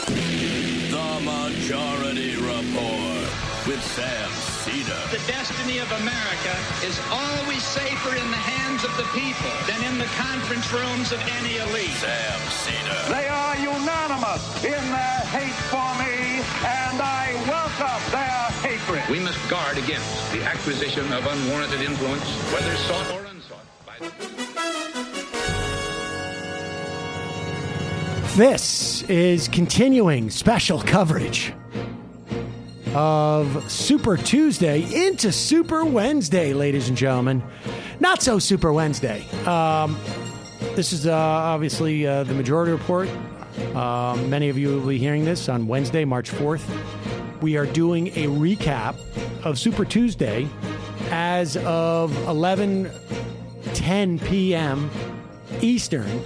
The Majority Report with Sam Cedar. The destiny of America is always safer in the hands of the people than in the conference rooms of any elite. Sam Cedar. They are unanimous in their hate for me, and I welcome their hatred. We must guard against the acquisition of unwarranted influence, whether sought or unsought. This is continuing special coverage of Super Tuesday into Super Wednesday, ladies and gentlemen. Not so Super Wednesday. This is obviously the Majority Report. Many of you will be hearing this on Wednesday, March 4th. We are doing a recap of Super Tuesday as of 11:10 p.m. Eastern.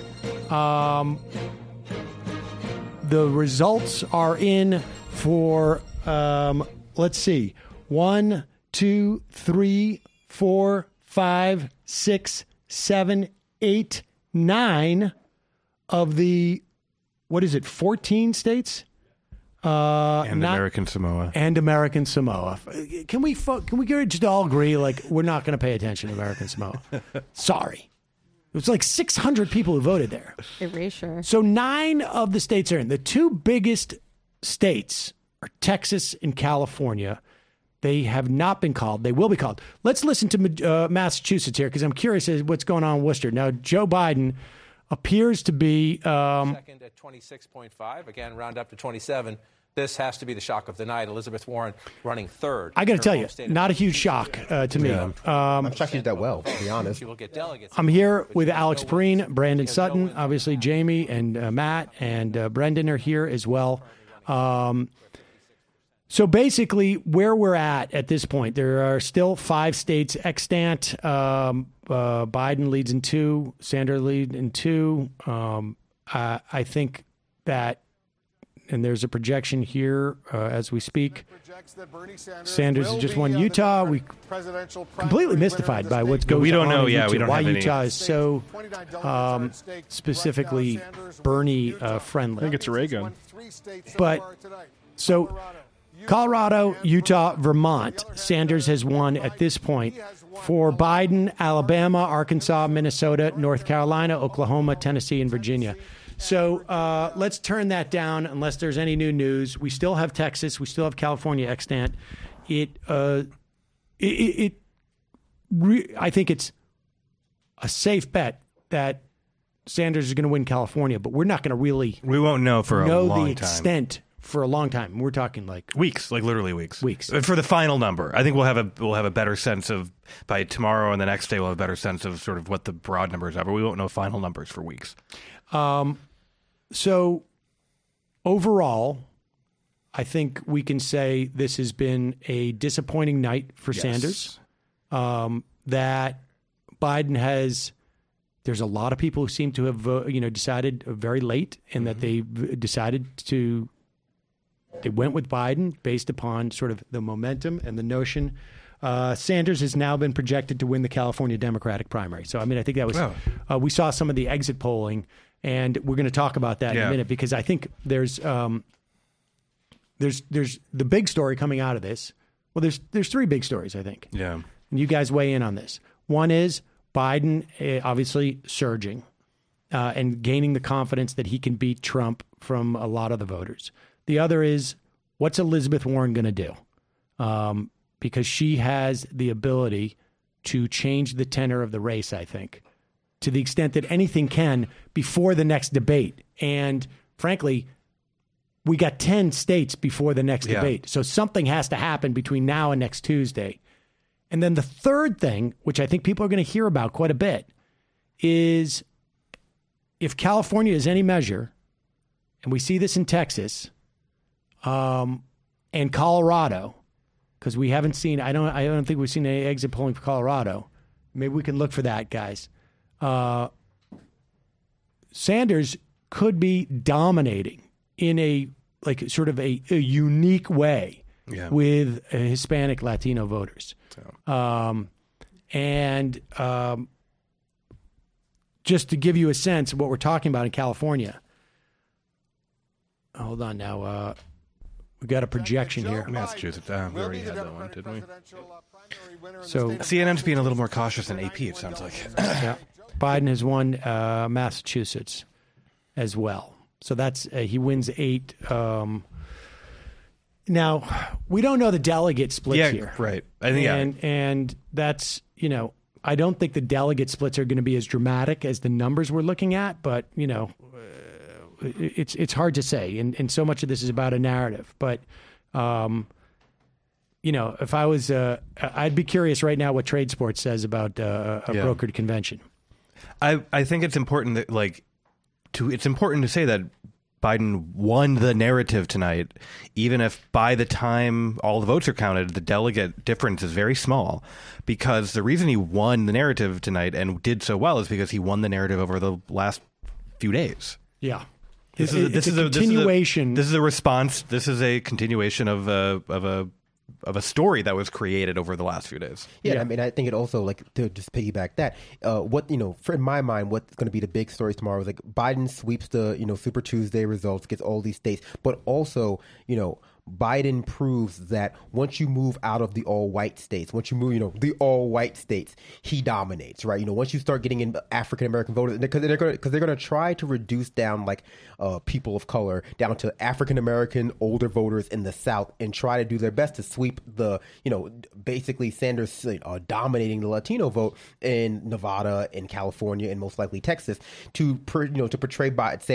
The results are in for, let's see, 1, 2, 3, 4, 5, 6, 7, 8, 9 of the, 14 states? And American Samoa. And American Samoa. Can we just all agree, like, we're not going to pay attention to American Samoa? Sorry. It was like 600 people who voted there. Erasure. So 9 of the states are in. The 2 biggest states are Texas and California. They have not been called. They will be called. Let's listen to Massachusetts here because I'm curious as what's going on in Worcester. Now, Joe Biden appears to be... second at 26.5. Again, round up to 27. This has to be the shock of the night. Elizabeth Warren running third. I got to tell you, not a huge shock to me. I'm shocked she's that well, to be honest. I'm here with Alex Perrine, Brandon Sutton, obviously Jamie and Matt and Brendan are here as well. So basically, where we're at this point, there are still 5 states extant. Biden leads in 2, Sanders leads in 2. I think that, and there's a projection here as we speak. Sanders has just won Utah. We completely mystified by what's going on. We don't know. Yeah, we don't why have any. Utah is so specifically Bernie friendly. I think it's a ray gun. But so Colorado, Utah, Vermont, Sanders has won at this point. For Biden, Alabama, Arkansas, Minnesota, North Carolina, Oklahoma, Tennessee, and Virginia. So let's turn that down unless there's any new news. We still have Texas. We still have California extant. I think it's a safe bet that Sanders is going to win California, but we're not going to really we won't know for a long time. The extent for a long time. We're talking like weeks, like literally weeks. Weeks. For the final number. I think we'll have a better sense of by tomorrow and the next day we'll have a better sense of sort of what the broad numbers are, but we won't know final numbers for weeks. So overall, I think we can say this has been a disappointing night for Sanders. That Biden has, there's a lot of people who seem to have, decided very late and that they decided to, they went with Biden based upon sort of the momentum and the notion. Sanders has now been projected to win the California Democratic primary. So, I mean, I think that was, we saw some of the exit polling. And we're going to talk about that in a minute because I think there's the big story coming out of this. Well, there's 3 big stories, I think. Yeah. And you guys weigh in on this. One is Biden obviously surging and gaining the confidence that he can beat Trump from a lot of the voters. The other is what's Elizabeth Warren going to do? Because she has the ability to change the tenor of the race, I think, to the extent that anything can before the next debate. And frankly, we got 10 states before the next debate. So something has to happen between now and next Tuesday. And then the third thing, which I think people are going to hear about quite a bit, is if California is any measure, and we see this in Texas and Colorado, because we haven't seen, I don't think we've seen any exit polling for Colorado. Maybe we can look for that, guys. Sanders could be dominating in a sort of a unique way with Hispanic Latino voters. Just to give you a sense of what we're talking about in California. hold on now. We got a projection here. Massachusetts. We already had that one, didn't we? So CNN's being a little more cautious than AP, it sounds like. yeah, Biden has won Massachusetts as well. So that's he wins 8. Now, we don't know the delegate splits here. Right. I think, and that's, I don't think the delegate splits are going to be as dramatic as the numbers we're looking at, but, it's hard to say. And so much of this is about a narrative. But, if I was, I'd be curious right now what Trade Sports says about a brokered convention. I think it's important that, it's important to say that Biden won the narrative tonight, even if by the time all the votes are counted, the delegate difference is very small, because the reason he won the narrative tonight and did so well is because he won the narrative over the last few days. Yeah. This is a continuation. This is a response. This is a continuation of a story that was created over the last few days. Yeah, I mean, I think it also, to just piggyback that, in my mind, what's going to be the big stories tomorrow is Biden sweeps the, Super Tuesday results, gets all these states, but also, Biden proves that once you move out of the all-white states, once you move, the all-white states, he dominates, right? Once you start getting in African-American voters, because they're going to try to reduce down, people of color down to African-American older voters in the South and try to do their best to sweep the, basically Sanders dominating the Latino vote in Nevada, in California, and most likely Texas to portray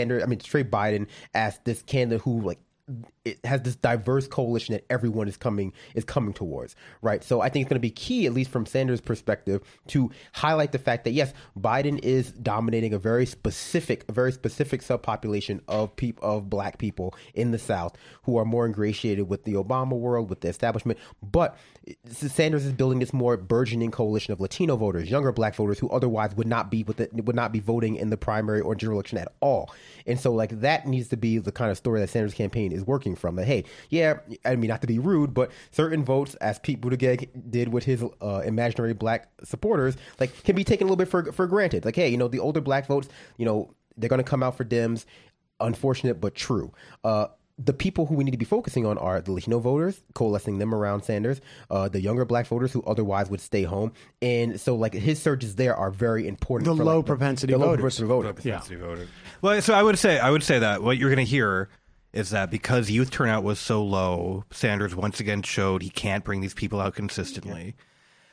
Biden as this candidate who, it has this diverse coalition that everyone is coming towards, right? So I think it's going to be key, at least from Sanders' perspective, to highlight the fact that yes, Biden is dominating a very specific subpopulation of black people in the South who are more ingratiated with the Obama world, with the establishment. But Sanders is building this more burgeoning coalition of Latino voters, younger black voters who otherwise would not be voting in the primary or general election at all. And so that needs to be the kind of story that Sanders' campaign is working from. That, hey, yeah, I mean, not to be rude, but certain votes, as Pete Buttigieg did with his imaginary black supporters, can be taken a little bit for granted. Hey, the older black votes, they're going to come out for Dems. Unfortunate, but true. The people who we need to be focusing on are the Latino voters, coalescing them around Sanders, the younger black voters who otherwise would stay home. And so his surges there are very important. The low propensity voters. Yeah. Well, so I would say that what you're going to hear is that because youth turnout was so low, Sanders once again showed he can't bring these people out consistently. Yeah.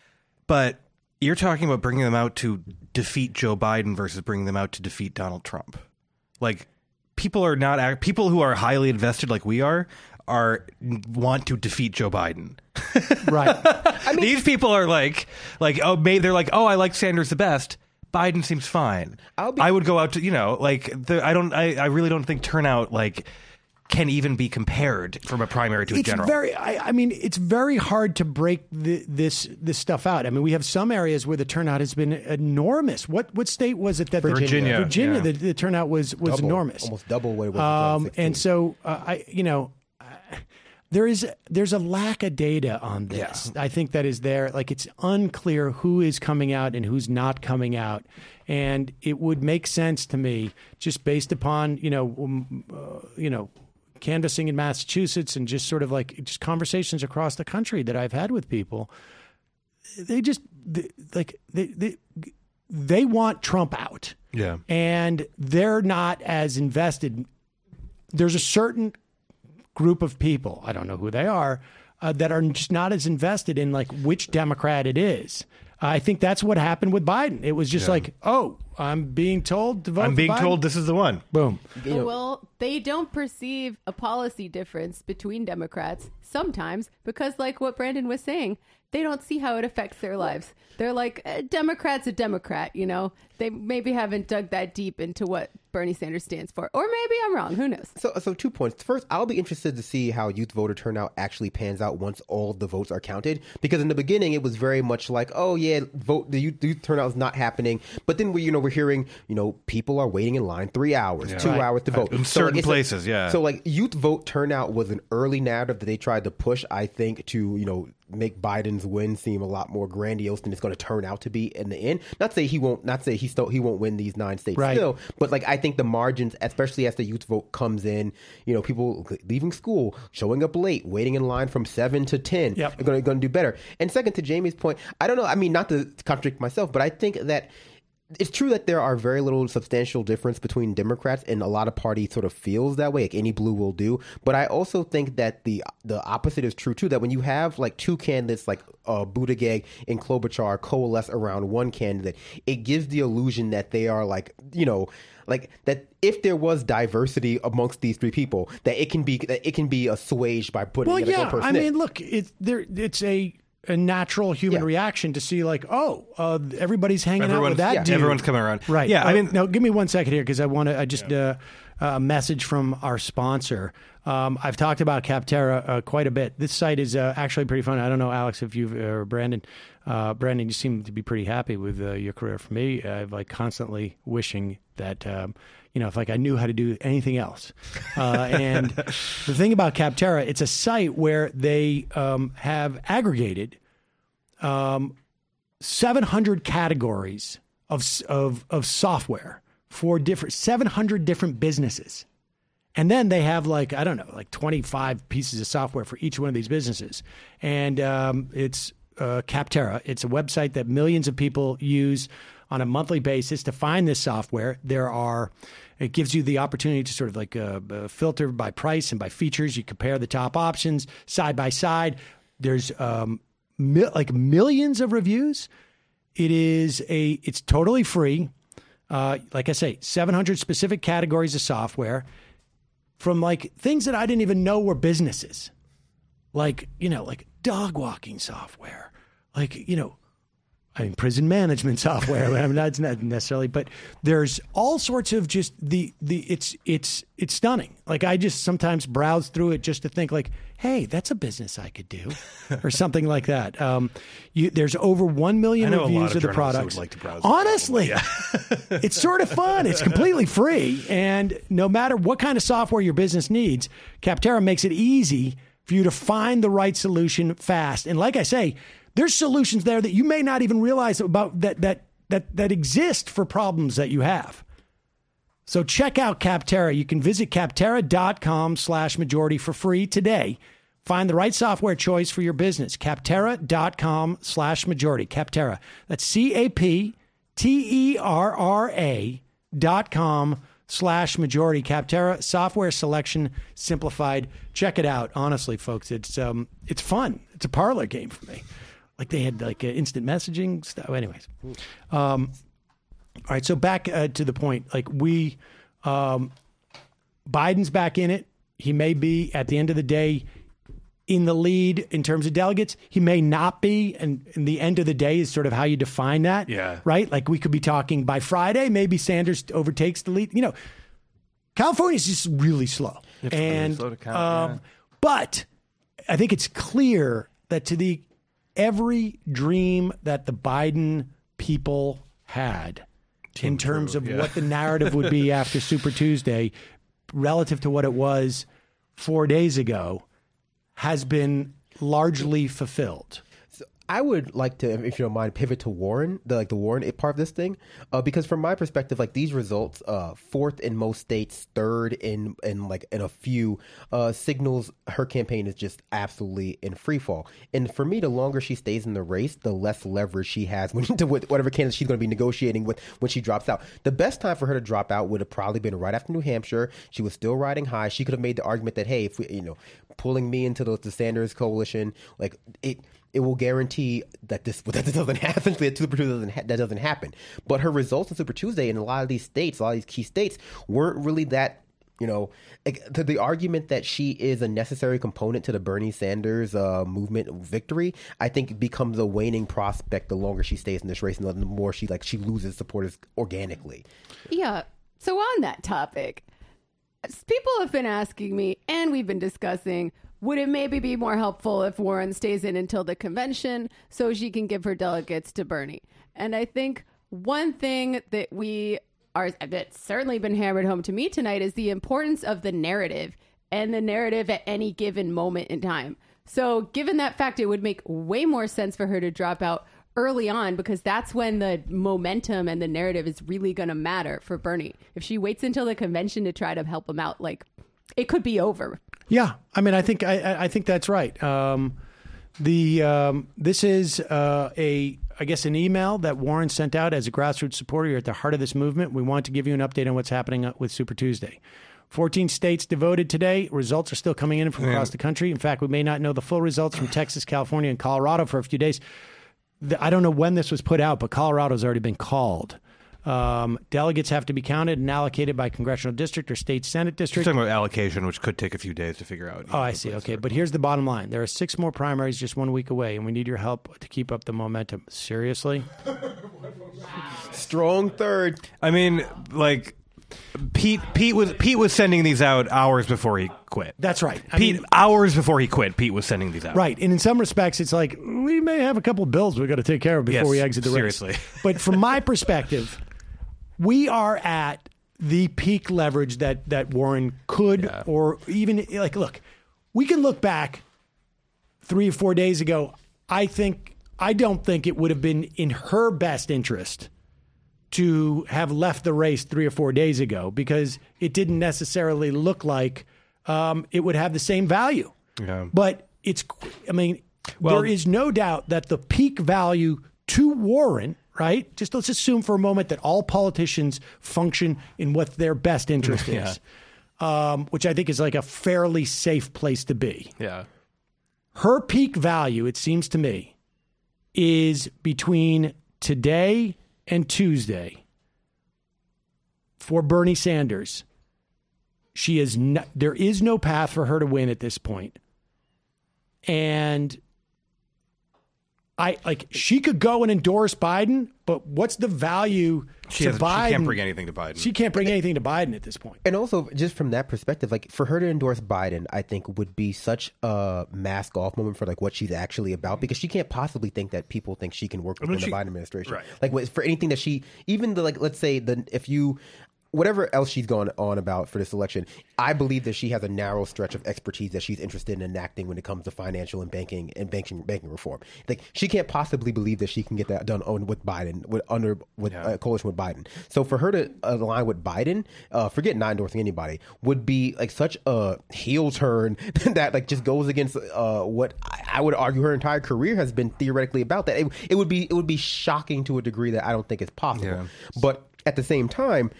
But you're talking about bringing them out to defeat Joe Biden versus bringing them out to defeat Donald Trump. People who are highly invested like we are want to defeat Joe Biden. Right. I mean, these people are I like Sanders the best. Biden seems fine. I would go out to, I really don't think turnout can even be compared from a primary to a general. It's very hard to break this stuff out. I mean, we have some areas where the turnout has been enormous. What state was it that Virginia? Virginia, yeah. The turnout was enormous, almost double what it was. And so there's a lack of data on this. Yeah. I think that is there. It's unclear who is coming out and who's not coming out. And it would make sense to me, just based upon, canvassing in Massachusetts and just sort of just conversations across the country that I've had with people. They want Trump out. Yeah. And they're not as invested. There's a certain group of people, I don't know who they are, that are just not as invested in which Democrat it is. I think that's what happened with Biden. It was just I'm being told to vote I'm being for Biden. Told this is the one. Boom. Well, they don't perceive a policy difference between Democrats sometimes because, what Brandon was saying, they don't see how it affects their lives. They're Democrat's a Democrat, They maybe haven't dug that deep into what Bernie Sanders stands for. Or maybe I'm wrong. Who knows? So 2 points. First, I'll be interested to see how youth voter turnout actually pans out once all the votes are counted. Because in the beginning, it was very much the youth turnout is not happening. But then we're we're hearing, people are waiting in line 3 hours, 2 hours to vote. In certain places, yeah. So like youth vote turnout was an early narrative that they tried to push, I think, to, make Biden's win seem a lot more grandiose than it's going to turn out to be in the end. Not say he won't win these 9 states still, but like I think the margins, especially as the youth vote comes in, people leaving school, showing up late, waiting in line from 7 to 10, are going to do better. And second, to Jamie's point, I don't know. I mean, not to contradict myself, but I think that it's true that there are very little substantial difference between Democrats, and a lot of parties sort of feels that way, like any blue will do. But I also think that the opposite is true too, that when you have like 2 candidates like Buttigieg and Klobuchar coalesce around one candidate, it gives the illusion that they are like, like that if there was diversity amongst these 3 people, that it can be assuaged by putting in a person. I mean, look, it's a natural human reaction to see like, everybody's hanging out with that dude. Everyone's coming around. Right. Yeah. Now give me 1 second here because a message from our sponsor. I've talked about Capterra quite a bit. This site is actually pretty fun. I don't know, Alex, if you've, or Brandon, you seem to be pretty happy with your career. For me, I'm like constantly wishing that, if like I knew how to do anything else. And the thing about Capterra, it's a site where they have aggregated 700 categories of software for 700 different businesses. And then they have like 25 pieces of software for each one of these businesses. And it's Capterra. It's a website that millions of people use on a monthly basis to find this software. It gives you the opportunity to sort of like filter by price and by features. You compare the top options side by side. There's millions of reviews. It's totally free. Like I say, 700 specific categories of software from like things that I didn't even know were businesses. Like dog walking software, prison management software. I mean, that's not necessarily, but there's all sorts of just it's stunning. Like I just sometimes browse through it just to think like, hey, that's a business I could do, or something like that. There's over 1 million reviews of the products. Like to browse honestly, it's sort of fun. It's completely free, and no matter what kind of software your business needs, Capterra makes it easy for you to find the right solution fast. And like I say, there's solutions there that you may not even realize about that exist for problems that you have. So check out Capterra. You can visit capterra.com/majority for free today. Find the right software choice for your business. Capterra.com/majority. Capterra. That's CAPTERRA.com/majority. Capterra, software selection simplified. Check it out. Honestly, folks, it's fun. It's a parlor game for me. Like they had like instant messaging stuff. Anyways, all right. So back to the point. Like Biden's back in it. He may be at the end of the day in the lead in terms of delegates. He may not be, and the end of the day is sort of how you define that. Yeah. Right. Like we could be talking by Friday. Maybe Sanders overtakes the lead. California's just really slow. It's really slow to count. But I think it's clear that every dream that the Biden people had in terms of what the narrative would be after Super Tuesday relative to what it was 4 days ago has been largely fulfilled. I would like to, if you don't mind, pivot to Warren, the Warren part of this thing, because from my perspective, like these results, 4th in most states, 3rd in a few, signals her campaign is just absolutely in free fall. And for me, the longer she stays in the race, the less leverage she has with whatever candidate she's going to be negotiating with when she drops out. The best time for her to drop out would have probably been right after New Hampshire. She was still riding high. She could have made the argument that, hey, if we, pulling me into the Sanders coalition, like it will guarantee that this doesn't happen. Essentially, Super Tuesday doesn't happen. But her results on Super Tuesday in a lot of these states, a lot of these key states, weren't really that. The argument that she is a necessary component to the Bernie Sanders movement victory, I think becomes a waning prospect the longer she stays in this race and the more she loses supporters organically. Yeah. So on that topic, people have been asking me, and we've been discussing, would it maybe be more helpful if Warren stays in until the convention so she can give her delegates to Bernie? And I think one thing that that's certainly been hammered home to me tonight is the importance of the narrative and the narrative at any given moment in time. So given that fact, it would make way more sense for her to drop out early on, because that's when the momentum and the narrative is really going to matter for Bernie. If she waits until the convention to try to help him out, like, it could be over. Yeah, I mean, I think that's right. This is I guess an email that Warren sent out as a grassroots supporter. You're at the heart of this movement. We want to give you an update on what's happening with Super Tuesday. 14 states devoted today. Results are still coming in from across the country. In fact, we may not know the full results from Texas, California, and Colorado for a few days. I don't know when this was put out, but Colorado's already been called. Delegates have to be counted and allocated by congressional district or state Senate district. You're talking about allocation, which could take a few days to figure out. Oh, I see. Okay, but here's the bottom line. There are 6 more primaries just 1 week away, and we need your help to keep up the momentum. Seriously? Strong third. I mean, like, Pete was sending these out hours before he quit. That's right. Hours before he quit, Pete was sending these out. Right. And in some respects, it's like, we may have a couple of bills we've got to take care of before we exit the race. Seriously. But from my perspective, we are at the peak leverage that Warren could, or even, like, look, we can look back 3 or 4 days ago. I don't think it would have been in her best interest to have left the race 3 or 4 days ago, because it didn't necessarily look like it would have the same value. Yeah. But there is no doubt that the peak value to Warren, right? Let's assume for a moment that all politicians function in what their best interest is, which I think is like a fairly safe place to be. Yeah. Her peak value, it seems to me, is between today and Tuesday for Bernie Sanders. There is no path for her to win at this point. And she could go and endorse Biden, but what's the value to Biden? She can't bring anything to Biden. She can't bring anything to Biden at this point. And also, just from that perspective, like, for her to endorse Biden, I think would be such a mask off moment for, like, what she's actually about, because she can't possibly think that people think she can work within the Biden administration. Right. Like, for anything that she, even the, like, let's say whatever else she's gone on about for this election, I believe that she has a narrow stretch of expertise that she's interested in enacting when it comes to financial and banking reform. Like, she can't possibly believe that she can get that done with Biden, with a coalition with Biden. So for her to align with Biden, forget not endorsing anybody, would be like such a heel turn that, like, just goes against what I would argue her entire career has been theoretically about. That it would be shocking to a degree that I don't think is possible. Yeah. But at the same time,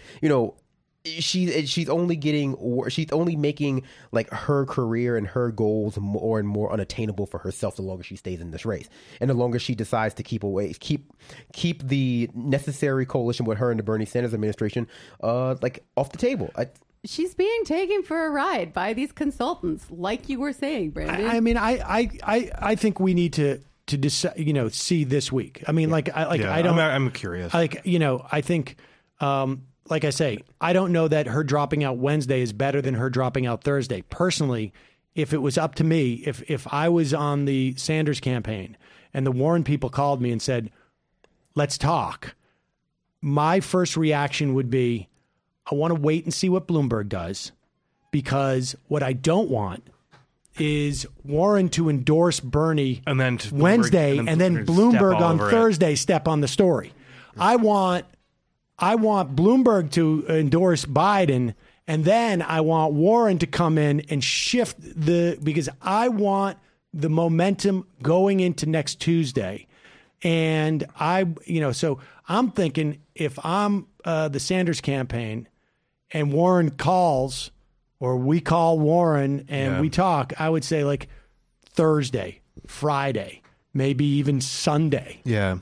she's only making, like, her career and her goals more and more unattainable for herself the longer she stays in this race, and the longer she decides to keep the necessary coalition with her and the Bernie Sanders administration like off the table. She's being taken for a ride by these consultants, like you were saying, Brandon. I think we need to decide, see this week. I mean, I'm curious. I think. Like I say, I don't know that her dropping out Wednesday is better than her dropping out Thursday. Personally, if it was up to me, if I was on the Sanders campaign and the Warren people called me and said, let's talk, my first reaction would be, I want to wait and see what Bloomberg does, because what I don't want is Warren to endorse Bernie and then Wednesday and then Bloomberg on Thursday step on the story. I want Bloomberg to endorse Biden, and then I want Warren to come in and shift because I want the momentum going into next Tuesday. And so I'm thinking, if I'm the Sanders campaign and Warren calls, or we call Warren and we talk, I would say, like, Thursday, Friday, maybe even Sunday. Yeah.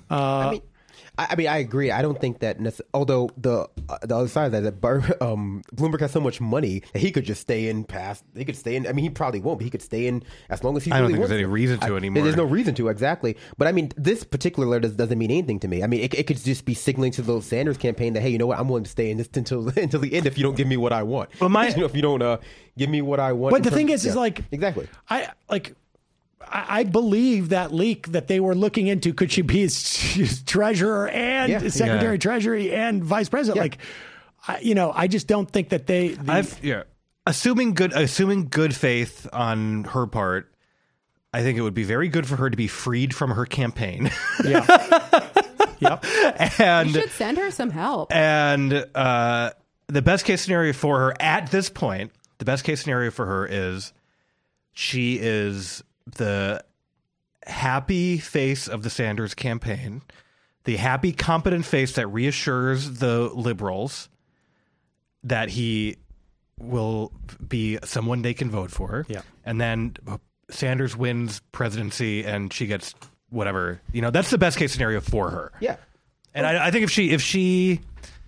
I mean, I agree. I don't think that although the other side of that Bloomberg has so much money that he could just stay in past. He could stay in. I mean, he probably won't, but he could stay in as long as he. I don't really think there's any reason to anymore. There's no reason to, exactly. But I mean, this particular letter doesn't mean anything to me. I mean, it could just be signaling to the Sanders campaign that, hey, you know what, I'm willing to stay in this until the end if you don't give me what I want. Well, if you don't give me what I want. But the thing is like exactly. I believe that leak that they were looking into. Could she be his treasurer and secretary of treasury and vice president? I just don't think that they. Assuming good faith on her part, I think it would be very good for her to be freed from her campaign. Yeah. Yep. And you should send her some help. And the best case scenario for her at this point, the best case scenario for her is she is the happy face of the Sanders campaign, the happy, competent face that reassures the liberals that he will be someone they can vote for. Yeah. And then Sanders wins presidency and she gets whatever. That's the best case scenario for her. Yeah. And I think if she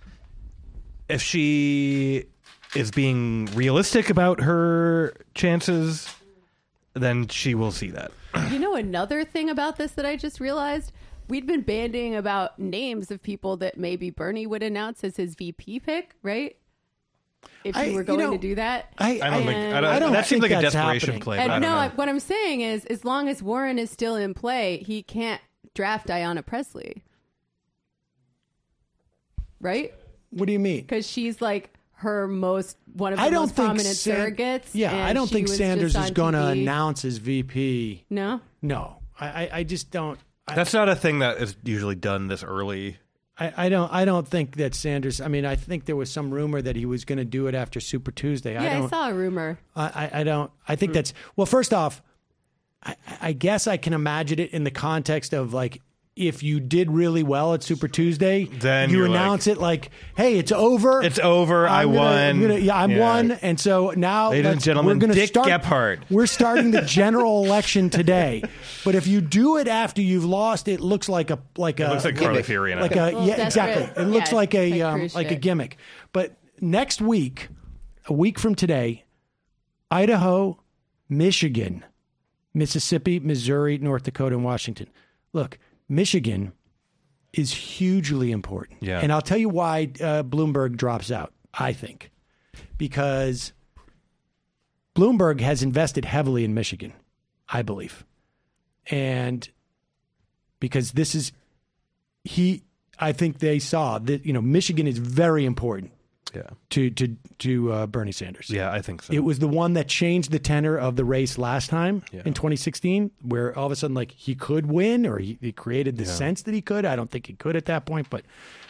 is being realistic about her chances, then she will see that. Another thing about this that I just realized, we'd been bandying about names of people that maybe Bernie would announce as his VP pick, right? If you were going to do that. I don't think that seems like a desperation play. And I don't know. what I'm saying is, as long as Warren is still in play, he can't draft Ayanna Pressley. Right? What do you mean? Because she's like one of the most prominent surrogates. Yeah, I don't think Sanders is going to TV. announce his VP. No? No. I just don't. That's not a thing that is usually done this early. I don't think that Sanders. I mean, I think there was some rumor that he was going to do it after Super Tuesday. Yeah, I saw a rumor. I don't. I think that's. Well, first off, I guess I can imagine it in the context of like, if you did really well at Super Tuesday, then you announce it like, "Hey, it's over. It's over. I won. I'm won." And so now, ladies and gentlemen, we're Dick Gephardt. We're starting the general election today. But if you do it after you've lost, it looks like it looks like Carly Fiorina. Exactly. It looks like a gimmick. But next week, a week from today, Idaho, Michigan, Mississippi, Missouri, North Dakota, and Washington. Look. Michigan is hugely important. Yeah. And I'll tell you why Bloomberg drops out, I think. Because Bloomberg has invested heavily in Michigan, I believe. And because I think they saw that, Michigan is very important to Bernie Sanders. Yeah, I think so. It was the one that changed the tenor of the race last time in 2016, where all of a sudden, like, he could win, or he created the sense that he could. I don't think he could at that point, but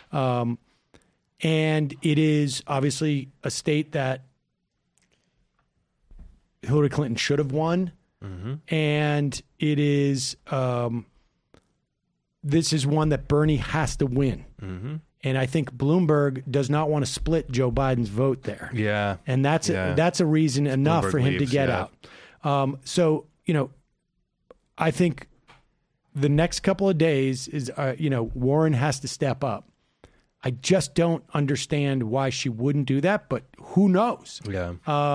and it is obviously a state that Hillary Clinton should have won, and it is this is one that Bernie has to win. And I think Bloomberg does not want to split Joe Biden's vote there. Yeah. And that's a reason enough Bloomberg for him to get out. So, I think the next couple of days is, Warren has to step up. I just don't understand why she wouldn't do that, but who knows? Yeah.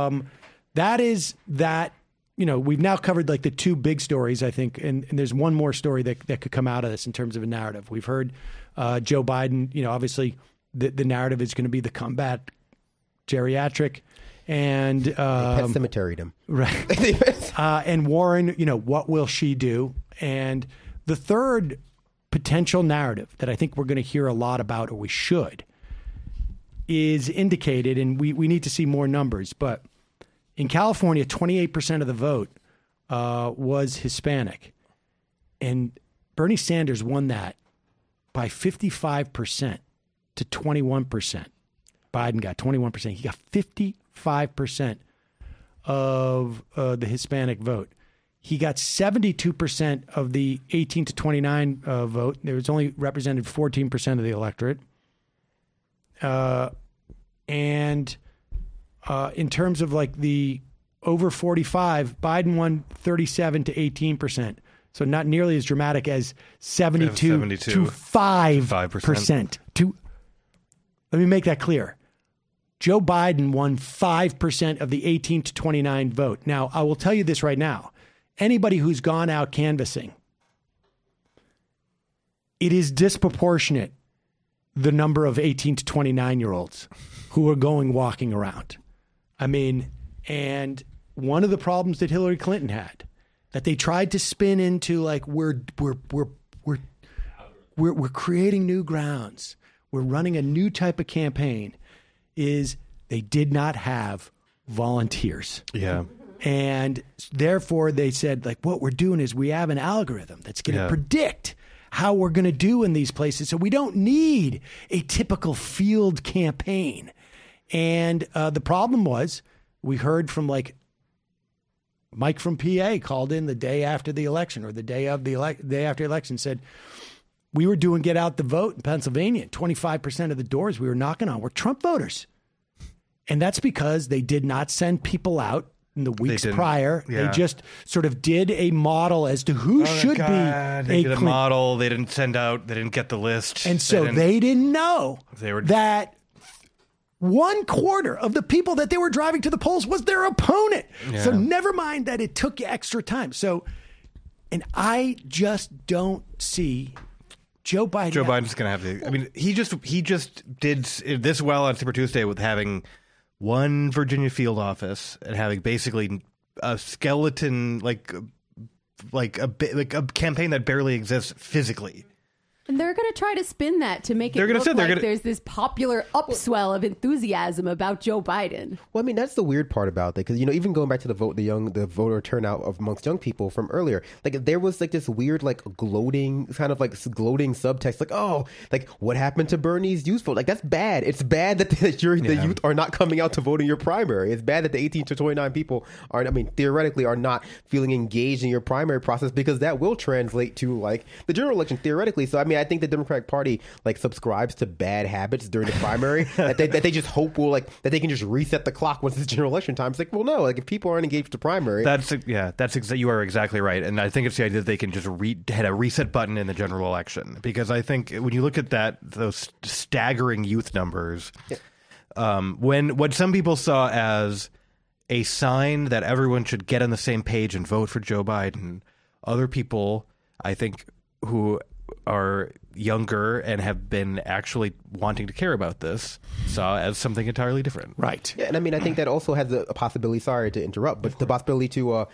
We've now covered like the two big stories, I think, and there's one more story that could come out of this in terms of a narrative. We've heard Joe Biden, obviously the narrative is going to be the combat geriatric and Pet cemeteried him. Right. And Warren, what will she do? And the third potential narrative that I think we're going to hear a lot about, or we should, is indicated, and we need to see more numbers, but in California, 28% of the vote was Hispanic. And Bernie Sanders won that by 55% to 21%. Biden got 21%. He got 55% of the Hispanic vote. He got 72% of the 18 to 29 vote. There was only represented 14% of the electorate. And in terms of like the over 45, Biden won 37 to 18%. So not nearly as dramatic as 72 to 5%. Let me make that clear. Joe Biden won 5% of the 18 to 29 vote. Now, I will tell you this right now. Anybody who's gone out canvassing, it is disproportionate, the number of 18 to 29-year-olds who are going walking around. I mean, and one of the problems that Hillary Clinton had that they tried to spin into like we're creating new grounds. We're running a new type of campaign. Is they did not have volunteers. Yeah. And therefore they said, like, what we're doing is we have an algorithm that's going to predict how we're going to do in these places. So we don't need a typical field campaign. And the problem was we heard from like Mike from PA called in the day after the election or the day of the day after the election, said, we were doing get out the vote in Pennsylvania. 25% of the doors we were knocking on were Trump voters. And that's because they did not send people out in the weeks prior. Yeah. They just sort of did a model as to who should be They did a model. They didn't send out. They didn't get the list. And so they didn't know that 1/4 of the people that they were driving to the polls was their opponent. Yeah. So never mind that it took extra time. So, and I just don't see Joe Biden. Joe Biden's going to have to. I mean, he just did this well on Super Tuesday with having one Virginia field office and having basically a skeleton, like a campaign that barely exists physically. And they're going to try to spin that to make it They're gonna look say they're like gonna- there's this popular upswell of enthusiasm about Joe Biden. Well, I mean, that's the weird part about it, because even going back to the voter turnout amongst young people from earlier, like there was like this weird gloating subtext, like, oh, like what happened to Bernie's youth vote? Like that's bad. It's bad that the youth are not coming out to vote in your primary. It's bad that the 18 to 29 people theoretically are not feeling engaged in your primary process, because that will translate to like the general election theoretically. So I mean, I think the Democratic Party subscribes to bad habits during the primary that they just hope will that they can just reset the clock once it's general election time. It's like, well, no, if people aren't engaged with the primary, you are exactly right, and I think it's the idea that they can just hit a reset button in the general election, because I think when you look at those staggering youth numbers, what some people saw as a sign that everyone should get on the same page and vote for Joe Biden, other people, I think, who are younger and have been actually wanting to care about this saw as something entirely different. Right. Yeah, and I mean, I think that also has a possibility. Sorry to interrupt, but the possibility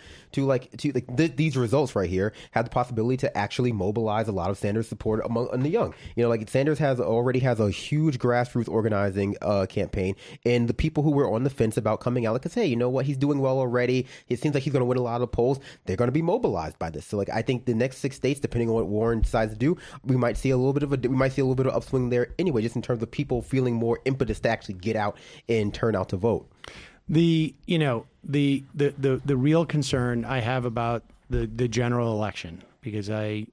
these results right here have the possibility to actually mobilize a lot of Sanders support among the young. Sanders already has a huge grassroots organizing campaign, and the people who were on the fence about coming out, hey, you know what, he's doing well already. It seems like he's going to win a lot of polls. They're going to be mobilized by this. So I think the next 6 states, depending on what Warren decides to do, we might see a little bit of upswing there anyway, just in terms of people feeling more impetus to actually get out and turn out to vote. The real concern I have about the general election, because as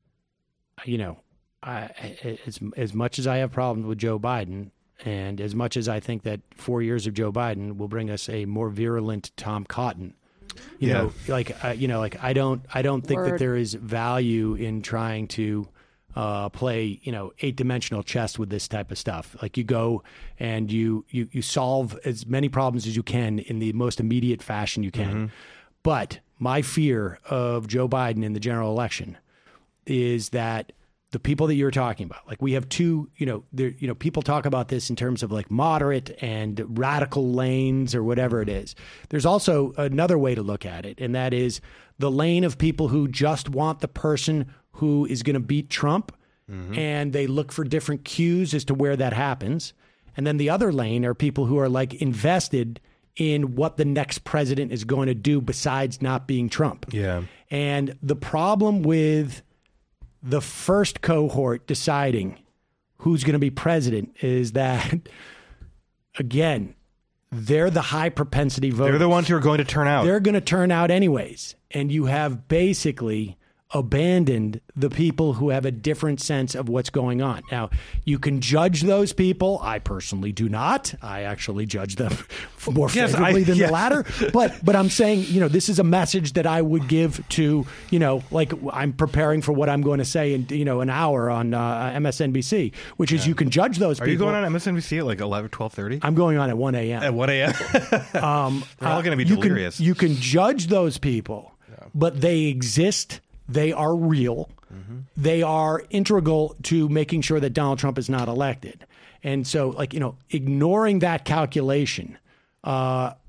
much as I have problems with Joe Biden, and as much as I think that 4 years of Joe Biden will bring us a more virulent Tom Cotton, I don't think that there is value in trying to play 8-dimensional chess with this type of stuff. Like you go and you solve as many problems as you can in the most immediate fashion you can. Mm-hmm. But my fear of Joe Biden in the general election is that the people that you're talking about, like we have two, people talk about this in terms of like moderate and radical lanes or whatever it is. There's also another way to look at it, and that is the lane of people who just want the person who is going to beat Trump, and they look for different cues as to where that happens. And then the other lane are people who are like invested in what the next president is going to do besides not being Trump. Yeah. And the problem with the first cohort deciding who's going to be president is that, again, they're the high propensity voters. They're the ones who are going to turn out. They're going to turn out anyways. And you have basically abandoned the people who have a different sense of what's going on. Now, you can judge those people. I personally do not. I actually judge them more favorably than the latter. But I'm saying, this is a message that I would give to, I'm preparing for what I'm going to say in, an hour on MSNBC, which is you can judge those people. Are you going on MSNBC at like 11, 12:30? I'm going on at 1 a.m. At 1 a.m.? They're all going to be delirious. You can judge those people, but they exist. They are real. Mm-hmm. They are integral to making sure that Donald Trump is not elected. And so, ignoring that calculation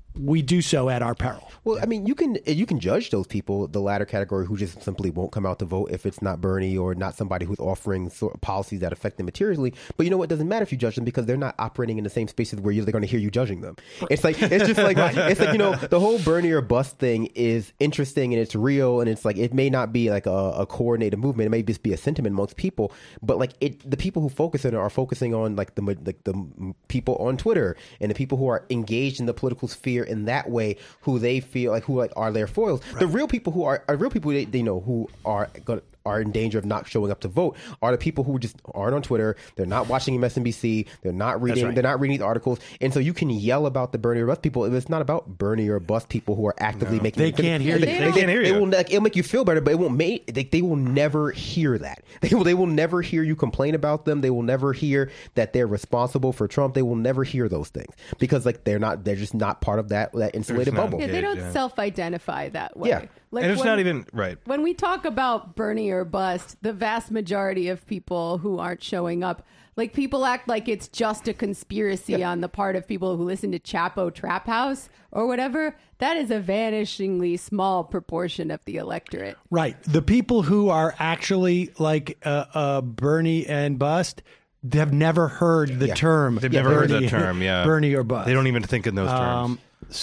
we do so at our peril. Well, I mean, you can judge those people, the latter category, who just simply won't come out to vote if it's not Bernie or not somebody who's offering sort of policies that affect them materially. But you know what? It doesn't matter if you judge them because they're not operating in the same spaces where they're going to hear you judging them. It's like the whole Bernie or bust thing is interesting and it's real and it's like it may not be like a coordinated movement. It may just be a sentiment amongst people, but like the people who focus on it are focusing on like the people on Twitter and the people who are engaged in the political sphere in that way, who they feel like are their foils. Right. The real people who are they know who are in danger of not showing up to vote are the people who just aren't on Twitter. They're not watching MSNBC. They're not reading. Right. They're not reading these articles. And so you can yell about the Bernie or bust people. It's not about Bernie or bust people who are actively making. They can't hear you. They can't hear you. It'll make you feel better, but it won't make. They will never hear that. They will never hear you complain about them. They will never hear that they're responsible for Trump. They will never hear those things because like they're just not part of that insulated bubble. Yeah, they don't self-identify that way. Yeah. Like and it's not even right. When we talk about Bernie or bust, the vast majority of people who aren't showing up, like people act like it's just a conspiracy on the part of people who listen to Chapo Trap House or whatever. That is a vanishingly small proportion of the electorate. Right. The people who are actually like Bernie and bust have never heard the term. They've never heard the term, yeah. Bernie or bust. They don't even think in those terms.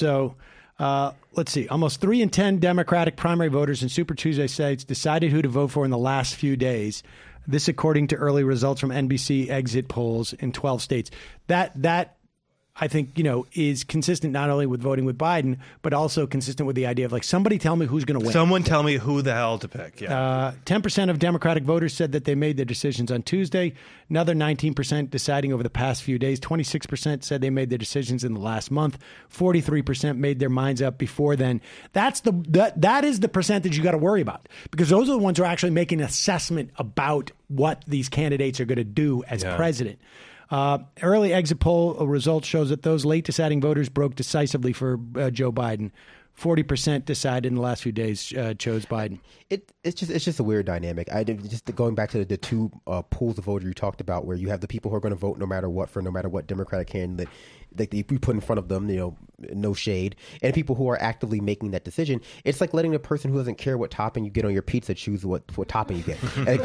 Let's see. Almost 3 in 10 Democratic primary voters in Super Tuesday states decided who to vote for in the last few days. This according to early results from NBC exit polls in 12 states. That I think, is consistent not only with voting with Biden, but also consistent with the idea of like, somebody tell me who's going to win. Someone tell me who the hell to pick. Yeah. 10% of Democratic voters said that they made their decisions on Tuesday. Another 19% deciding over the past few days. 26% said they made their decisions in the last month. 43% made their minds up before then. That is the percentage you got to worry about because those are the ones who are actually making an assessment about what these candidates are going to do as president. Early exit poll results shows that those late deciding voters broke decisively for Joe Biden. 40% decided in the last few days chose Biden. It's just a weird dynamic. Just going back to the two pools of voters you talked about, where you have the people who are going to vote no matter what Democratic candidate that you put in front of them, no shade, and people who are actively making that decision. It's like letting the person who doesn't care what topping you get on your pizza choose what topping you get.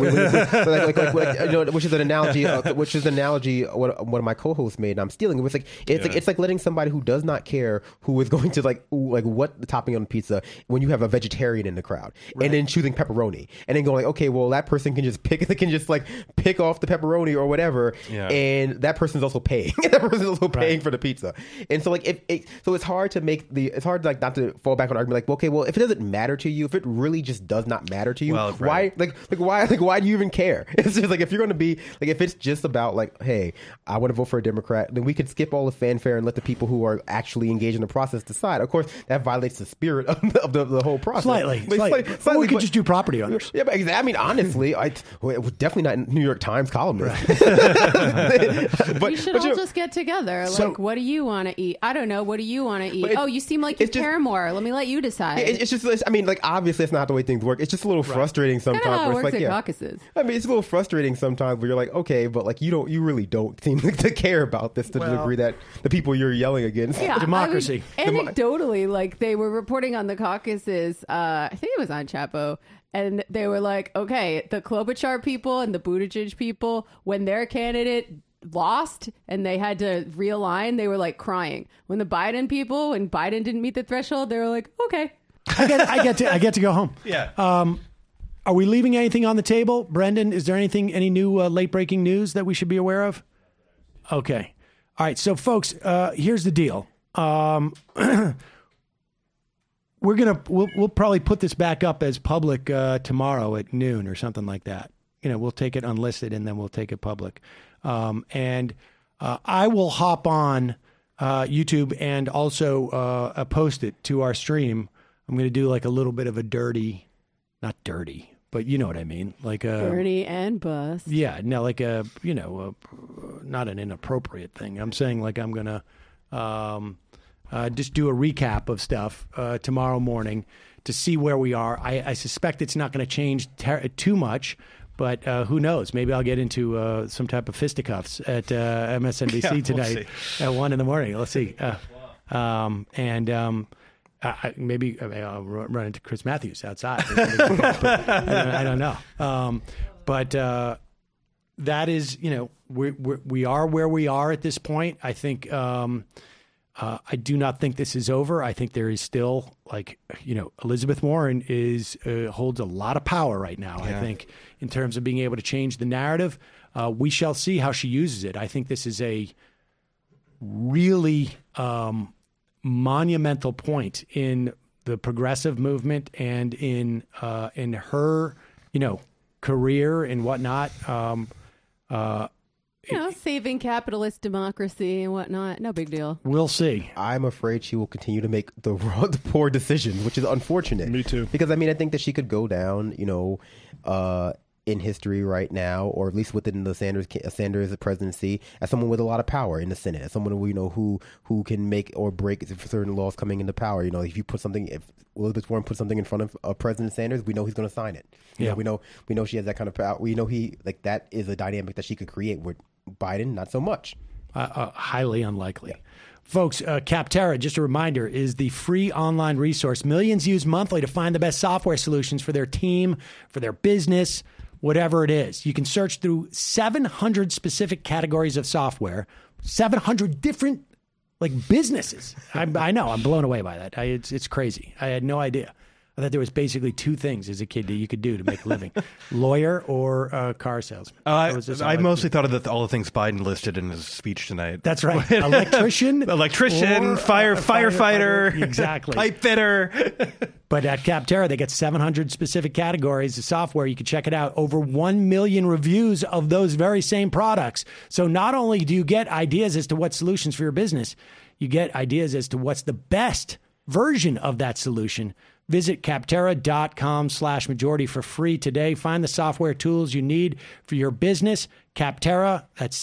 Which is an analogy. What one of my co-hosts made, and I'm stealing it. It's like letting somebody who does not care who is going to like what the topping on the pizza when you have a vegetarian in the crowd, and then choosing pepperoni, and then going okay, well that person can just pick off the pepperoni or whatever, and that person's also paying. That person's also paying for the pizza, and so like so it's hard to like not to fall back on argument like okay, well if it doesn't matter to you, if it really just does not matter to you, why do you even care? It's just like if you're going to be like if it's just about like hey, I want to vote for a Democrat, then we could skip all the fanfare and let the people who are actually engaged in the process decide. Of course, that violates the spirit of the whole process. Slightly. We could just do property owners. Yeah, but I mean, honestly, it was definitely not New York Times columnist. We should all just get together. Like, what do you want to eat? I don't know. What do you want to eat? You seem like you care more. Let me let you decide. It's just, I mean, like, obviously, it's not the way things work. It's just a little frustrating sometimes. Kind of how it works at caucuses. I mean, it's a little frustrating sometimes where you're like, okay, but like, you really don't seem like to care about this to the degree that the people you're yelling against. Yeah, democracy. Anecdotally, like, they were reporting on the caucuses, I think it was on Chapo, and they were like, okay, the Klobuchar people and the Buttigieg people, when their candidate lost and they had to realign, they were like crying. When the Biden people, when Biden didn't meet the threshold, they were like, okay. I get to go home. Yeah. Are we leaving anything on the table? Brendan, is there any new late breaking news that we should be aware of? Okay. All right. So folks, here's the deal. We'll probably put this back up as public tomorrow at noon or something like that. We'll take it unlisted and then we'll take it public. And I will hop on YouTube and also post it to our stream. I'm going to do like a little bit of a not dirty, but you know what I mean? Like a Bernie and bust. Yeah, no, like not an inappropriate thing. I'm saying like I'm going to just do a recap of stuff tomorrow morning to see where we are. I suspect it's not going to change too much, but who knows? Maybe I'll get into some type of fisticuffs at MSNBC tonight at 1 a.m. Let's see. Maybe I'll run into Chris Matthews outside. But I don't know. But that is, we are where we are at this point. I think I do not think this is over. I think there is still, Elizabeth Warren holds a lot of power right now. Yeah. I think in terms of being able to change the narrative. We shall see how she uses it. I think this is a really monumental point in the progressive movement and in her, career and whatnot. Saving capitalist democracy and whatnot. No big deal. We'll see. I'm afraid she will continue to make the poor decisions, which is unfortunate. Me too. Because, I think that she could go down, in history right now, or at least within the Sanders presidency, as someone with a lot of power in the Senate, as someone who can make or break certain laws coming into power. If Elizabeth Warren puts something in front of President Sanders, we know he's going to sign it. We know she has that kind of power. We know that is a dynamic that she could create with Biden. Not so much. Highly unlikely. Yeah. Folks, Capterra, just a reminder, is the free online resource millions use monthly to find the best software solutions for their team, for their business, whatever it is. You can search through 700 specific categories of software, 700 different businesses. I know, I'm blown away by that. It's crazy. I had no idea. I thought there was basically two things as a kid that you could do to make a living: lawyer or car salesman. I mostly thought of all the things Biden listed in his speech tonight. That's right. Electrician, firefighter, exactly. Pipe fitter. But at Capterra, they get 700 specific categories of software. You can check it out. Over 1 million reviews of those very same products. So not only do you get ideas as to what solutions for your business, you get ideas as to what's the best version of that solution. Visit Capterra.com/majority for free today. Find the software tools you need for your business. Capterra, that's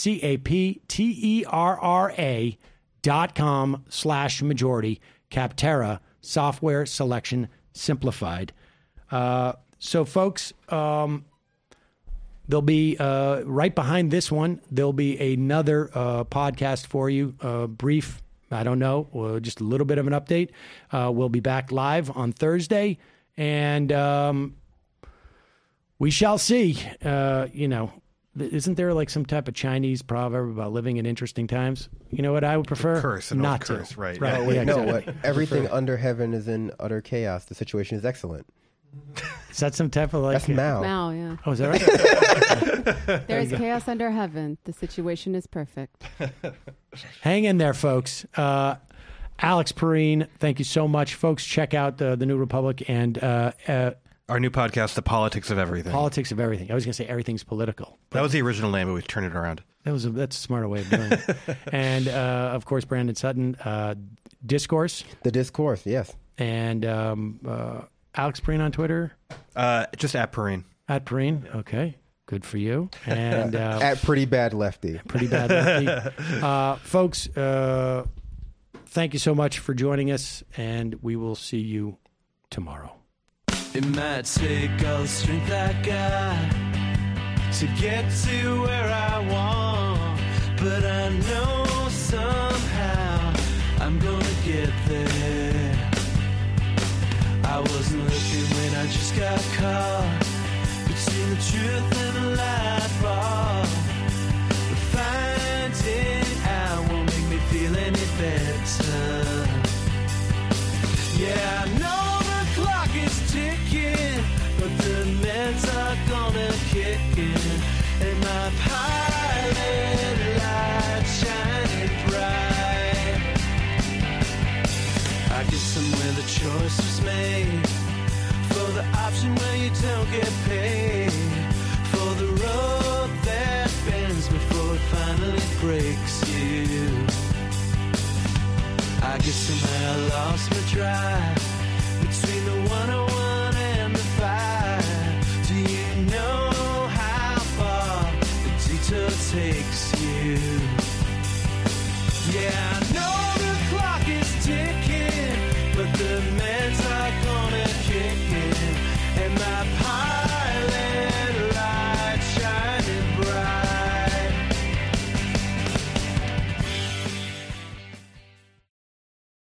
CAPTERRA.com/majority. Capterra, software selection simplified. So, folks, there'll be right behind this one, there'll be another podcast for you, brief. I don't know, just a little bit of an update. We'll be back live on Thursday, and we shall see. Isn't there some type of Chinese proverb about living in interesting times? You know what I would prefer? Curse, not curse, to. right? Right. Exactly. Everything under heaven is in utter chaos. The situation is excellent. Is that some type of That's Mao. Mao, yeah. Oh, is that right? There is chaos under heaven. The situation is perfect. Hang in there, folks. Alex Perrine, thank you so much. Folks, check out the New Republic and our new podcast, The Politics of Everything. Politics of Everything. I was going to say everything's political. That was the original name, but we've turned it around. That's a smarter way of doing it. And, of course, Brandon Sutton, Discourse. The Discourse, yes. And Alex Perrine on Twitter? Just at Perrine. At Perrine, okay. Good for you. And at Pretty Bad Lefty. Pretty Bad Lefty. Folks, thank you so much for joining us, and we will see you tomorrow. It might take all the strength I got to get to where I want, but I know somehow I'm gonna get there. I wasn't looking when I just got caught between the truth and the light bar. But finding out won't make me feel any better. Yeah, I know the clock is ticking, but the meds are gonna kick in, and my pilot light shining bright. I guess somewhere the choice was made for the option where you don't get paid, for the road that bends before it finally breaks you. I guess somehow I lost my drive between the 101 and the 5. Do you know how far the detour takes you? Yeah, I know the clock is ticking, but the meds